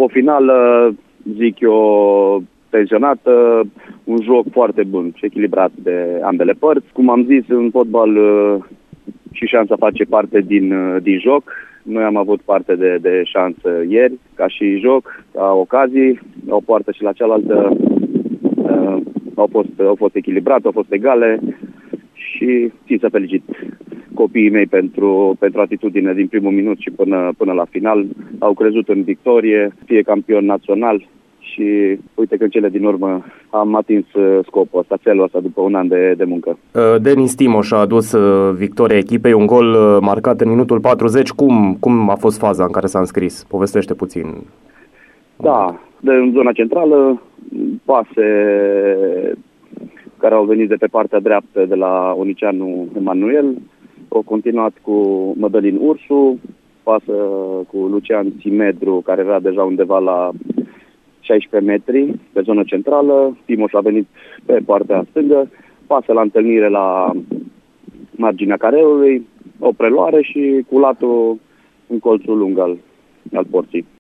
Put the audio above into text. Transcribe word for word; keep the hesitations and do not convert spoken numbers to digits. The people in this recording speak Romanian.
o finală, zic eu, tensionată, un joc foarte bun și echilibrat de ambele părți. Cum am zis, în fotbal și șansa face parte din, din joc. Noi am avut parte de, de șansă ieri, ca și joc, ca ocazii, o poartă și la cealaltă uh, au, fost, au fost echilibrate, au fost egale și țin să felicit copiii mei pentru, pentru atitudine din primul minut și până, până la final. Au crezut în victorie, fie campion național și uite că în cele din urmă am atins scopul ăsta, țelul ăsta după un an de, de muncă. Denis Timoș a adus victoria echipei, un gol marcat în minutul patruzeci. Cum, cum a fost faza în care s-a înscris? Povestește puțin. Da, de în zona centrală, pase care au venit de pe partea dreaptă de la Unicianu Emanuel, au continuat cu Mădălin Ursu, pasă cu Lucian Simedru, care era deja undeva la șaisprezece metri pe zonă centrală. Timoș a venit pe partea stângă, pasă la întâlnire la marginea careului, o preluare și cu latul în colțul lung al, al porții.